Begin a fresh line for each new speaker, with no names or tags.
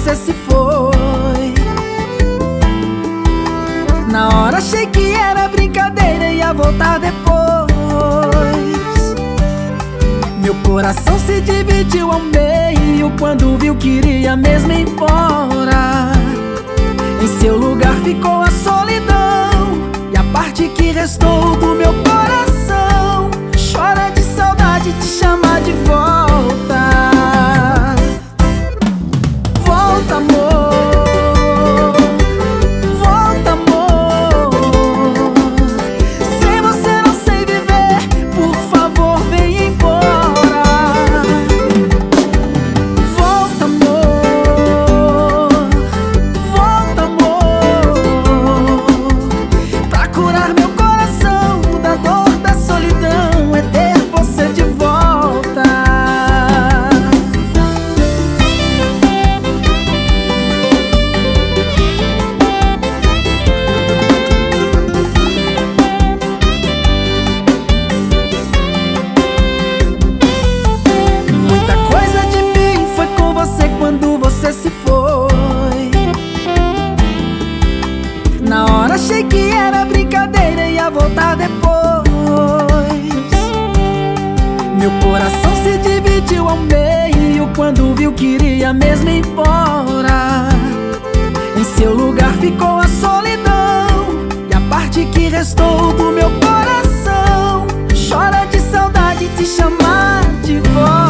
você se foi. Na hora achei que era brincadeira e ia voltar depois. Meu coração se dividiu ao meio quando viu que iria mesmo embora. Em seu lugar ficou a solidão e a parte que restou do meu coração chora de saudade de chamar de volta. Volta, amor, volta, amor. Sem você não sei viver, por favor vem embora. Volta, amor, volta, amor. Pra curar meu coração da dor da solidão é ter você de volta. Muita coisa de mim foi com você quando você se foi. Na hora achei que era brincadeira e ia voltar depois. Meu coração se dividiu ao meio quando viu que iria mesmo embora. Em seu lugar ficou a solidão e a parte que restou do meu coração chora de saudade de chamar de volta.